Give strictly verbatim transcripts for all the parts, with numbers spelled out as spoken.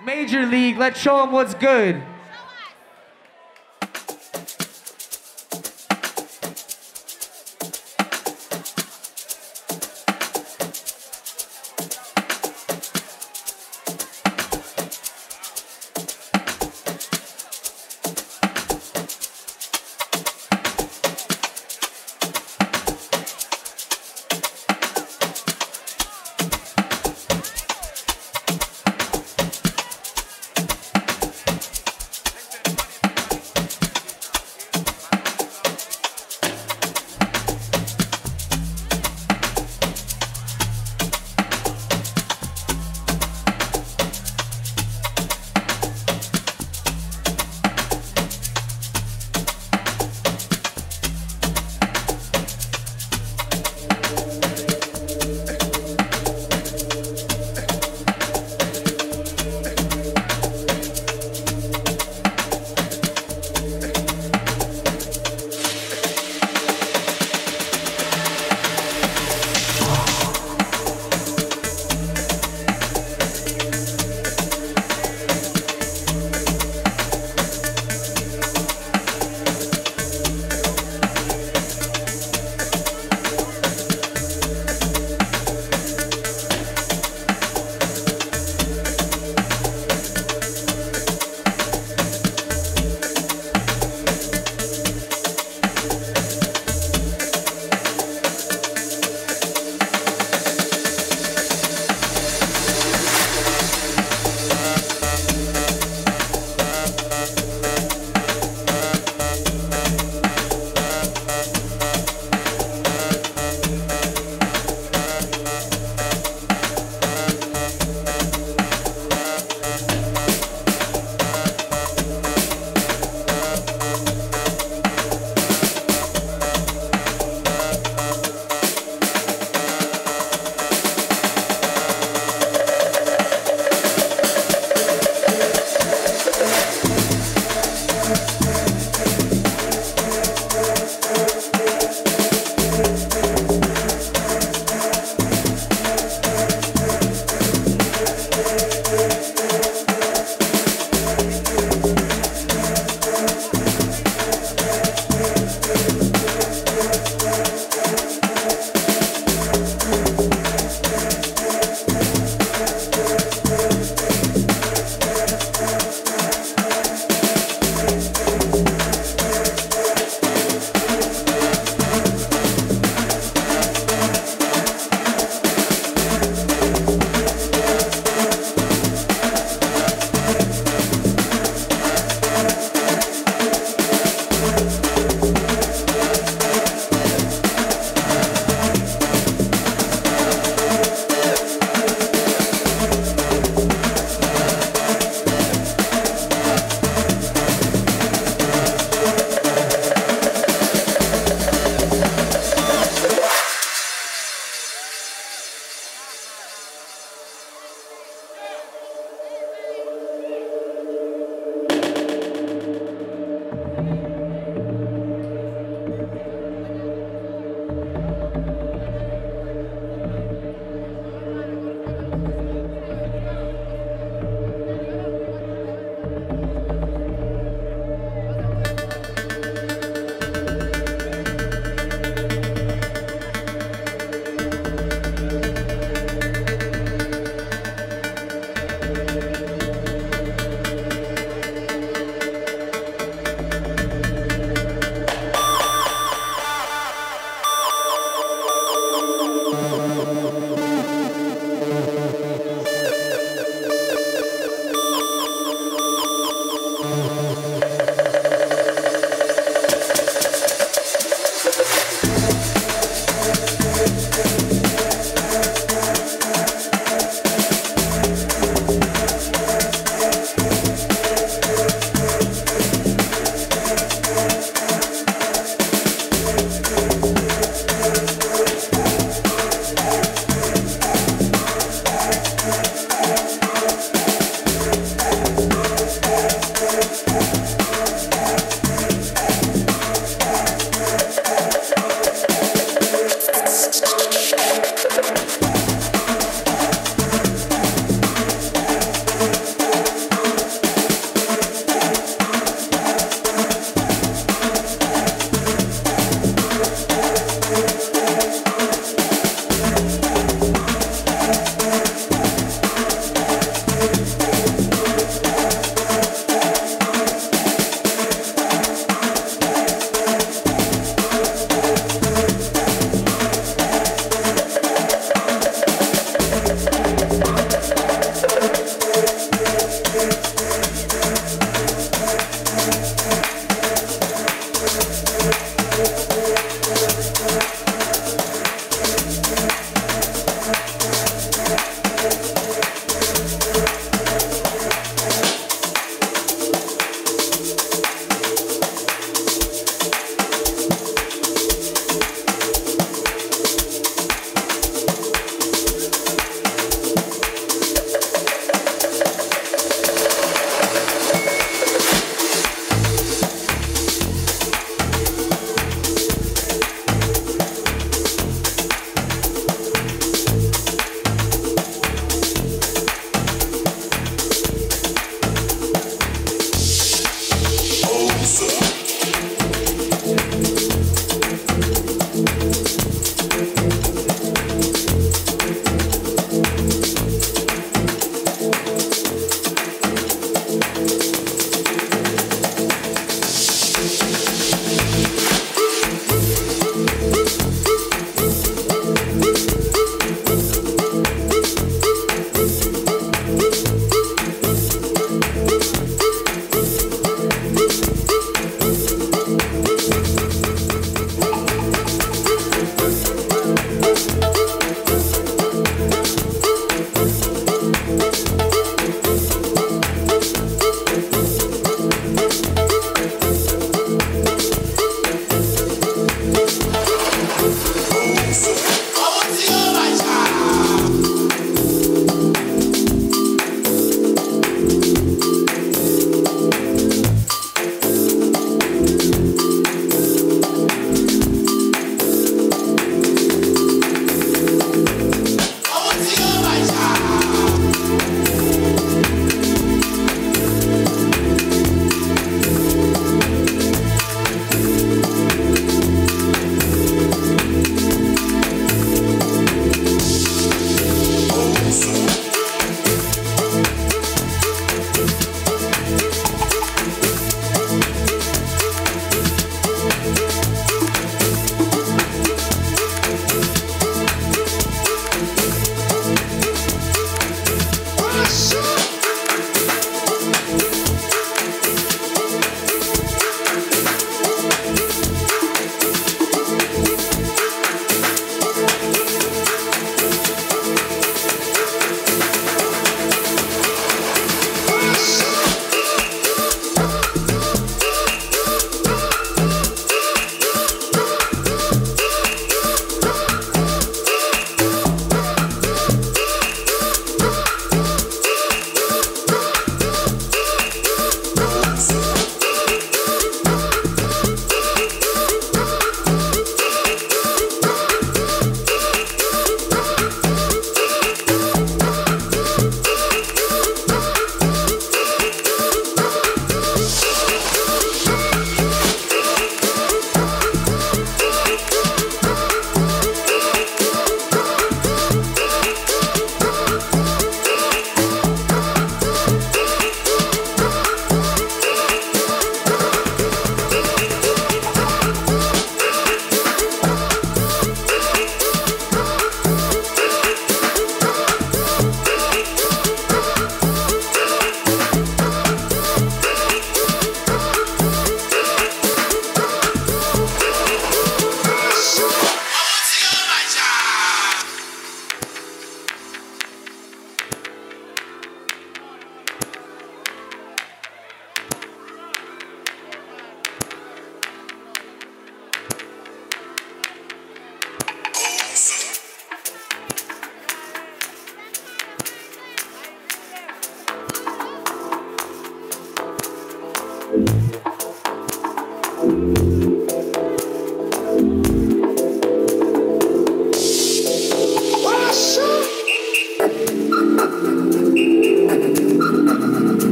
Major League. Let's show them what's good.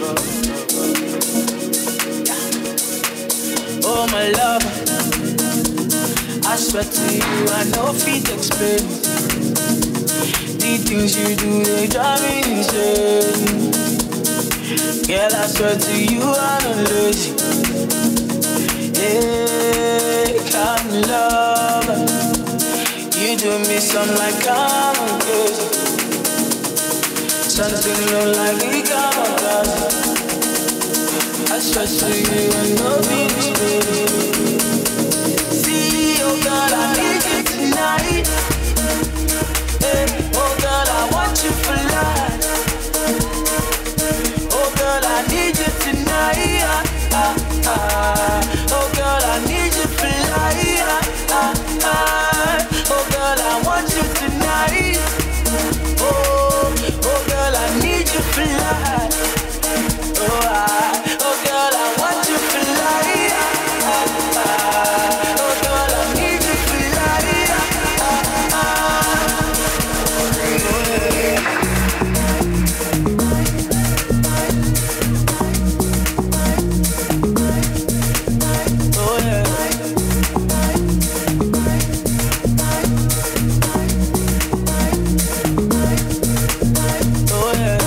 Oh my love, I swear to you, I know feet explain. The things you do, they drive me insane. Girl, I swear to you, I'm not lazy. Yeah, come love, you do me something like I'm crazy. Something look like we come on. I swear to you, I know this baby. See, oh girl, I need you tonight. Hey, oh girl, I want you for life. Oh girl, I need you tonight. Ah, ah, ah. Oh girl, I need you for life. Ah, ah, ah. Oh girl, I want you tonight. Oh, oh girl, I need you for life. Oh, I, oh girl, I want you for life. Ah, ah, oh girl, I need you for life. Ah, ah, oh yeah. Oh yeah.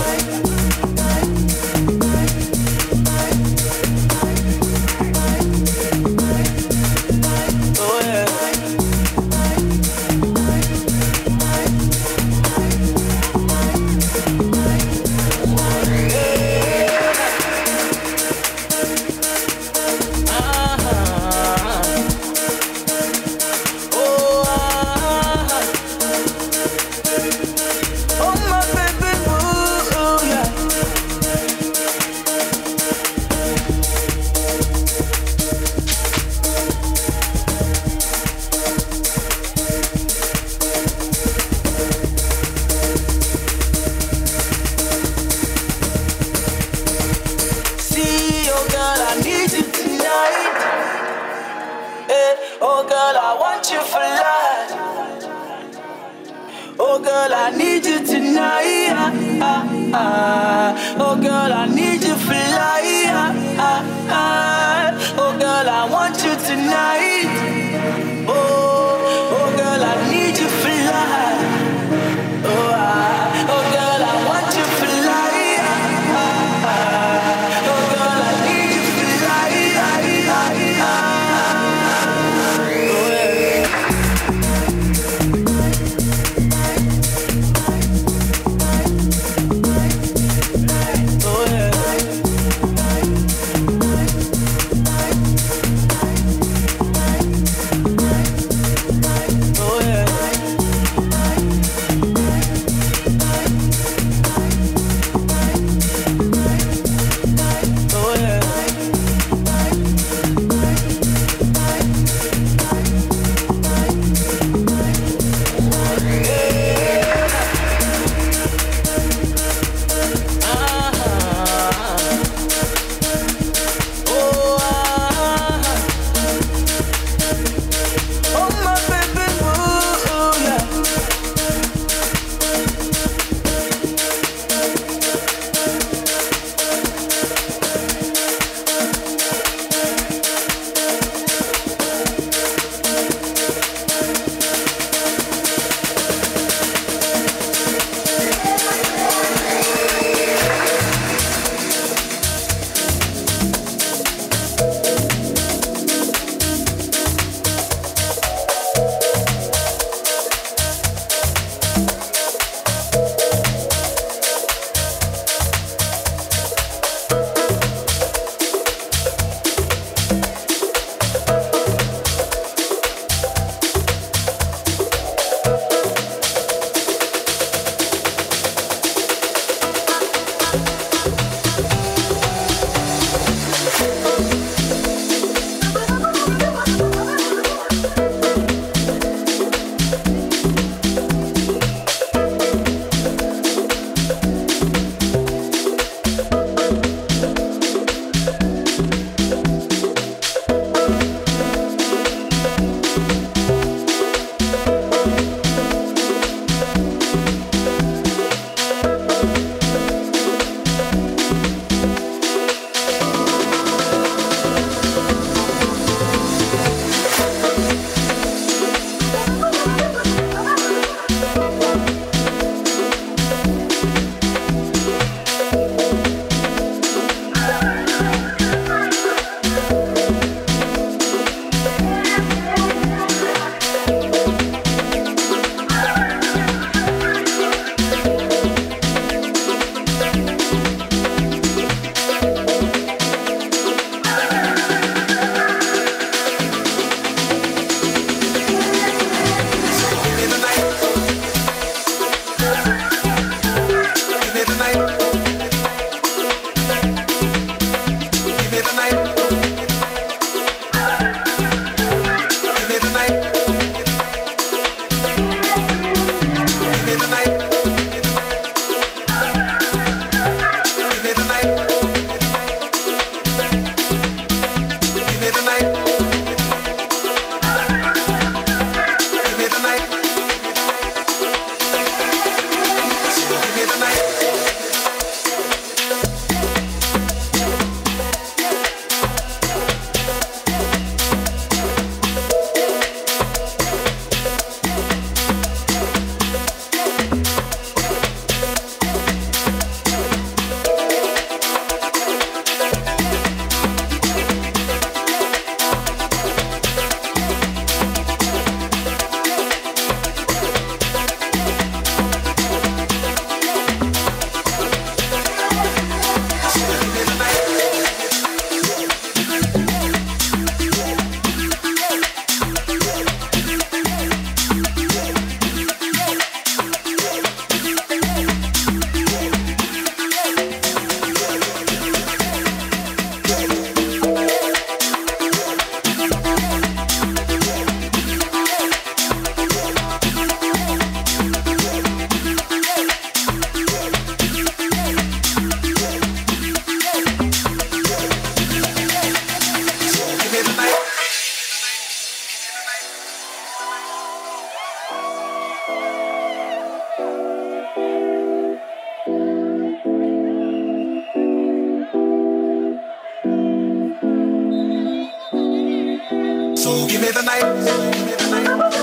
me the night. Give me the night.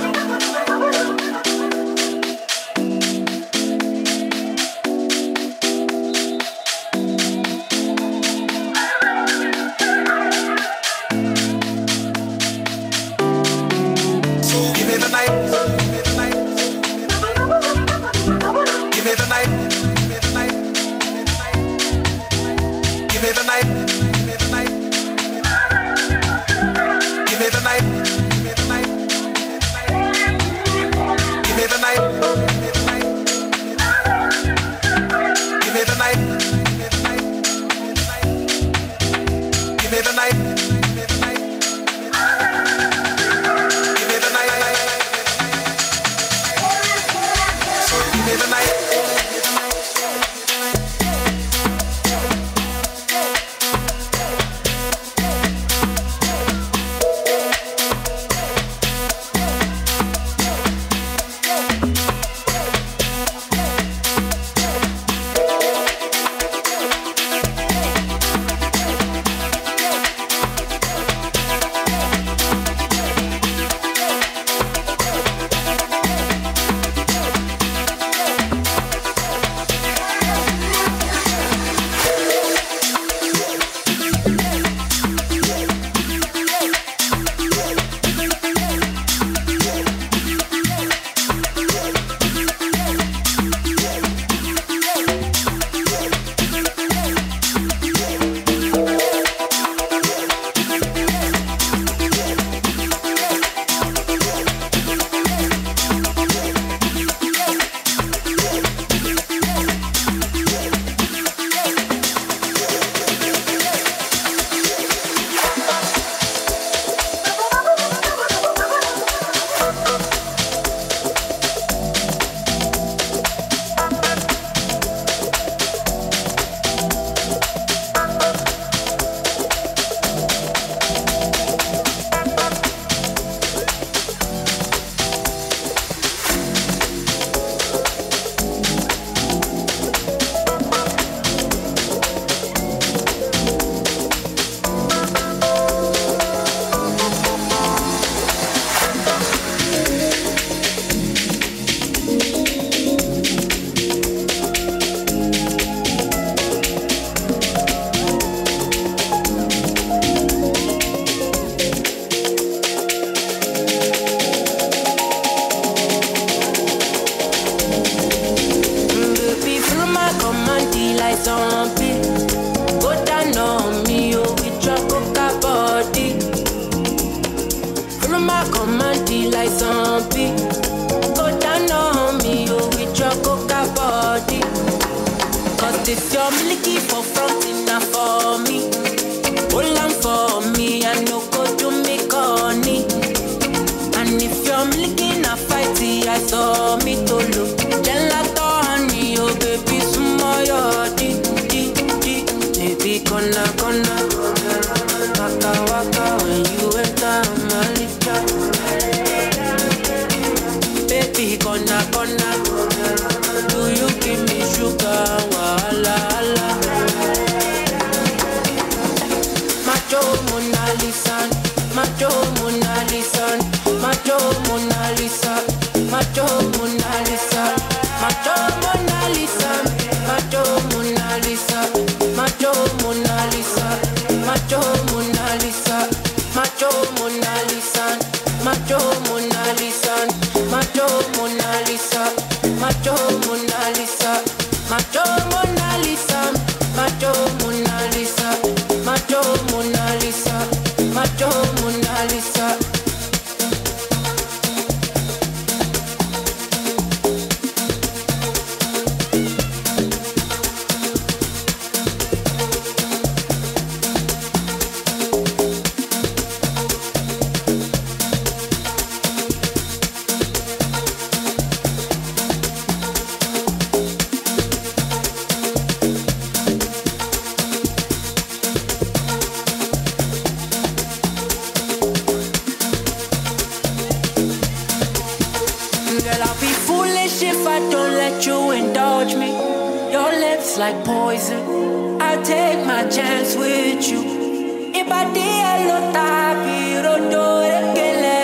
Like poison, I'll take my chance with you. Ibadi alota piro dore kele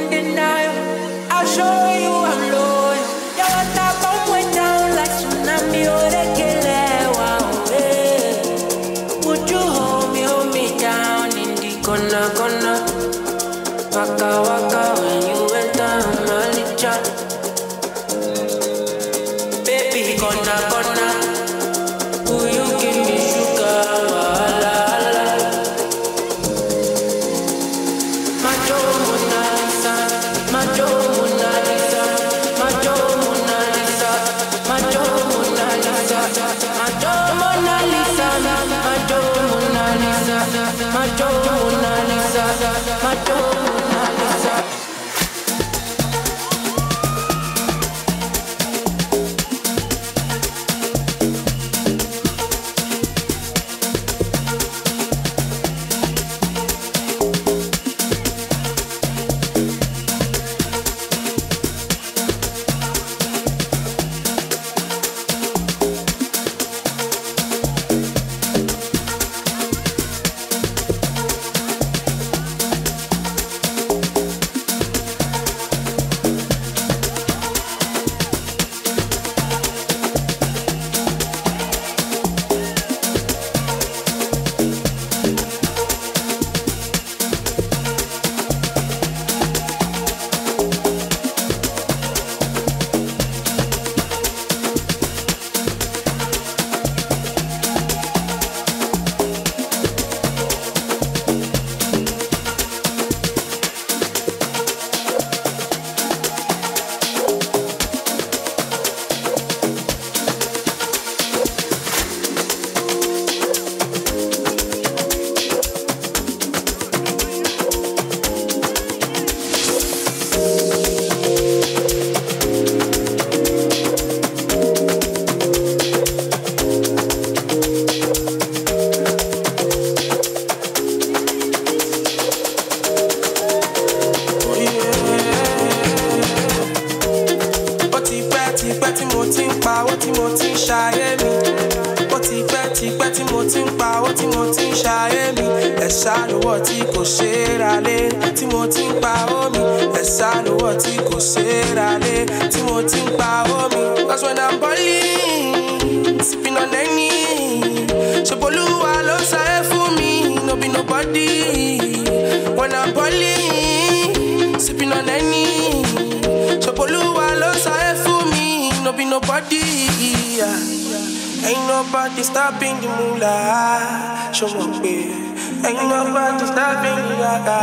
in denial. I'll show you I'm loyal. Yo, I tap on way down like tsunami or the killer. Wow, hey. Would you hold me, hold me down in the corner, corner? Waka waka when you enter my licha. Baby, corner, corner. Will you give me sugar? Wala, wala. Macho Mona Lisa, Macho Mona Lisa, Macho Mona Lisa, Macho Mona Lisa, Macho Mona Lisa, Macho Mona Lisa, Macho Mona Lisa, Macho Mona Lisa. Stopping the moolah, show me baby. Ain't nobody stopping the yaga.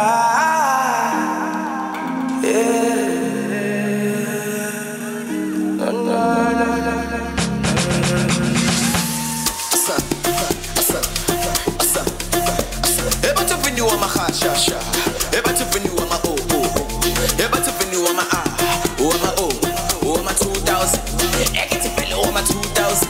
Yeah. No, no, no, no. Asa, asa, asa, asa. Eba to fin you on my heart, sha sha. Eba to fin you on my oh oh. Eba to fin you on my ah, oh my oh, oh my two thousand. Eka to fin you on my two thousand.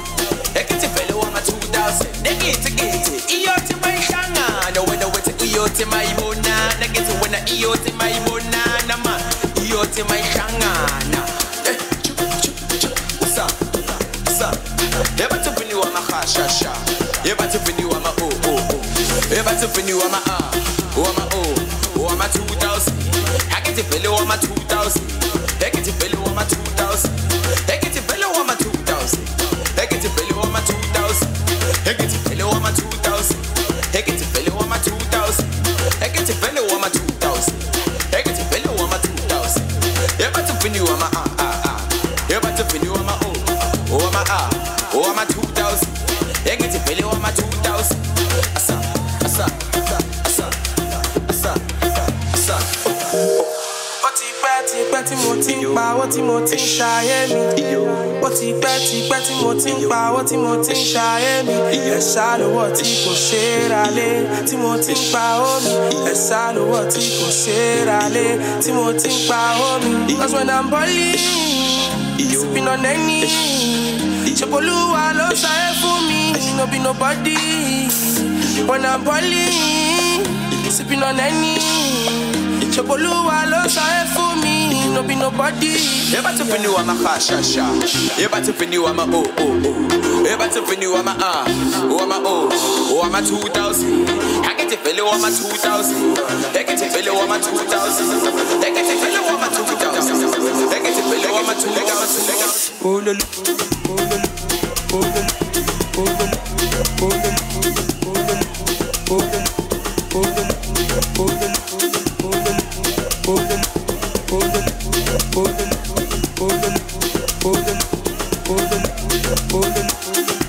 Negate, negate, iyoti my shanga. No when I went to iyoti my mona. Negate when I iyoti my mona. Nama, iyoti my shanga. Na, eh, chup, chup, chup. What's up? What's up? Eba to fin you on my ha, sha. Eba to fin you on my oh oh oh. Eba to fin you on my ah, oh my oh, oh my two thousand. I get it belly on my two thousand. I get it belly on my two thousand. I get it belly on my two thousand. I get it belly on my two thousand. I get it belly on my two thousand. I get it belly on my two thousand. I get it belly on my two thousand. I get it belly on my two thousand. You about to fin you on my ah ah ah. You about to fin you on my oh oh my ah oh my two thousand. I get it belly on my two thousand. Asa asa asa asa asa. Ó ti pẹ́ tí mo ti ń pa owó tí mo ti ń ṣayé mi. Ó ti pẹ́ tí pẹ́ tí mo ti ń pa owó tí mo ti ń ṣayé mi. Ẹ̀sà lówó tí kò ṣe é ra lé tí mo ti ń pa owó mi. Ẹ̀sà lówó tí kò ṣe é ra lé tí mo ti ń pa owó mi. Cause when I'm balling, sipping on any, Ṣeboluwa ló ṣayé fún mi, no be nobody. When I'm balling, sipping on any, Ṣeboluwa ló ṣayé fún mi, no be nobody. You about to fin you on my ha sha sha. You about to fin you on my oh oh oh. Eba to feel you on my R, or my O, or my two thousand. I get to feel you on my two thousand. They get to feel you on my two thousand. They get to feel you on my two thousand. They get to feel you on my two thousand. Hold on, hold on, hold on, hold on, hold on, hold on, hold on, hold on, hold on, hold on, hold on, hold on, hold on, hold on, hold on, hold on, hold on.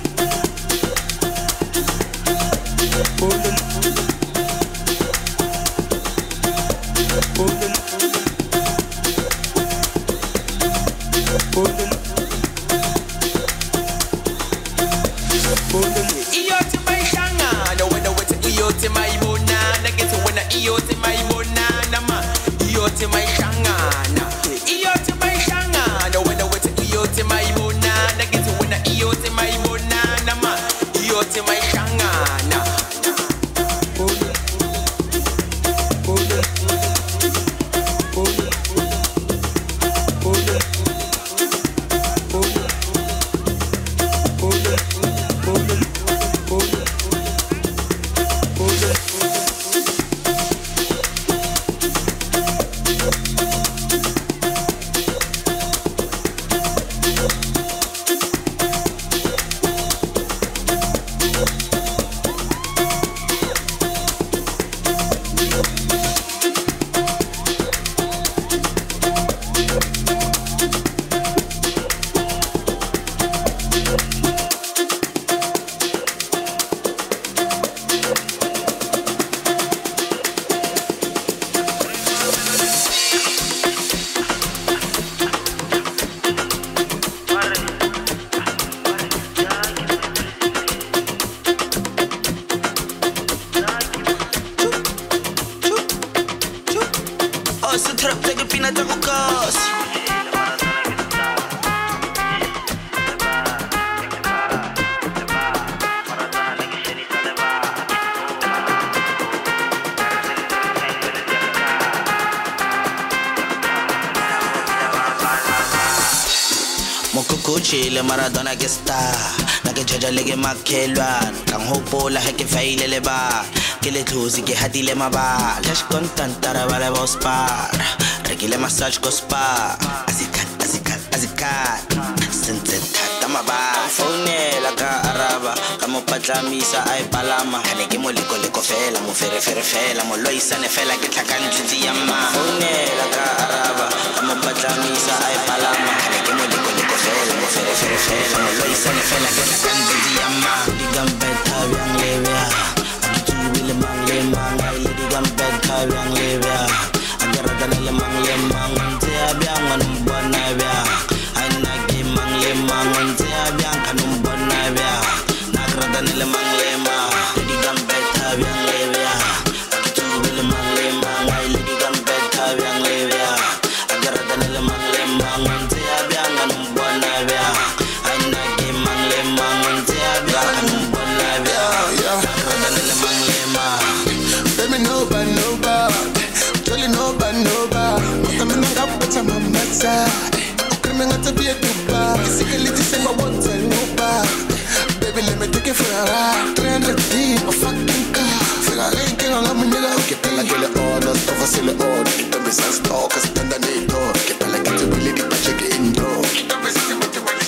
Chile Maradona que está na ke jaja leke makhelwana ka ngopola he ke faile le ba ke le thusi ke hatile mabala cash content tara bale boss par rekile massage ko spa asikat asikat asikat sense thata mabala phone la ka araba ka mo patlamisa ai palama kane ke mo leko leko fela mo fere fere fela mo loisane fela ke tlhakane tlitsi ya ma phone la ka araba ka mo patlamisa ai palama kane ke mo leko leko fela mo fere fere fela mo loisane fela ke tlhakane tlitsi ya ma digambeta yang levya akitubile mang le mang ai le digambeta yang levya agarada le mang le mang nte abya ngwan bona bya ai na ke mang le mang nte abya kanum bona bya nagrada le mang le mang digambeta yang levya akitubile mang le mang ai le digambeta yang levya agarada le mang le mang nte abya kanum bona bya ai na ke mang le mang nte abya kanum bona bya nagrada le mang le mang baby no ba no ba Jolly no ba no ba Mata mina ngapata mamata Ukrime ngata biye duba Physically disemba won't no ba Baby let me take it for a ride three hundred deep a fucking car Fega rinking on my nigga Que pela que le ono Stova se le ono Kita bisa stalk Stand on it door Que pela que te willy di pa check in door Kita bisa se mate wali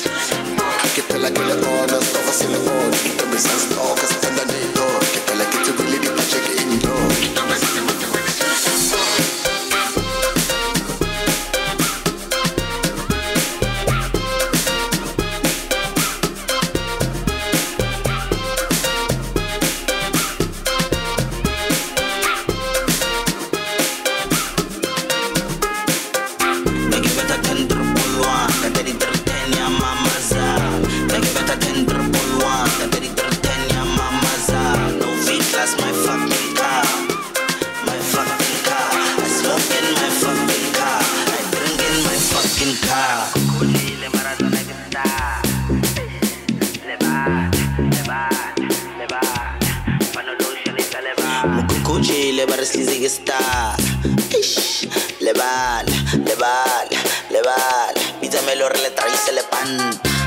Que pela que le ono Stova se le ono Kita bisa stalk Stand on it door Que pela que te willy di pa check in door Kita bisa se mate wali Chile barislizi ke star ish le bala le bala le bala bitamelo re le traise le panta